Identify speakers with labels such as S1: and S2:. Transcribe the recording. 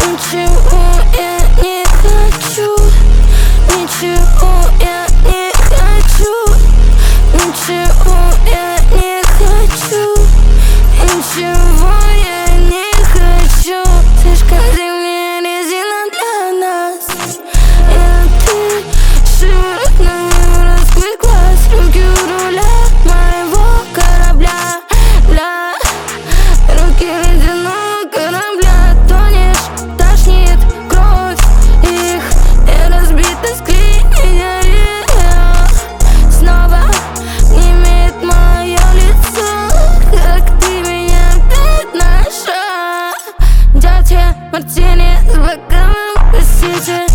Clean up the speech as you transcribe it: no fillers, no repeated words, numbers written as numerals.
S1: Ничего я не хочу, ничего я не хочу, ничего я не хочу, ничего я не хочу. Слишком зимняя резина для нас, я ты шиворот на раскрыть глаз. Руки у руля моего корабля, для руки ледяного корабля. Тонешь, тошнит кровь их, и разбито склеение. Снова не имеет мое лицо, как ты меня опять нашла. Дядя Мартини с бокалом, простите.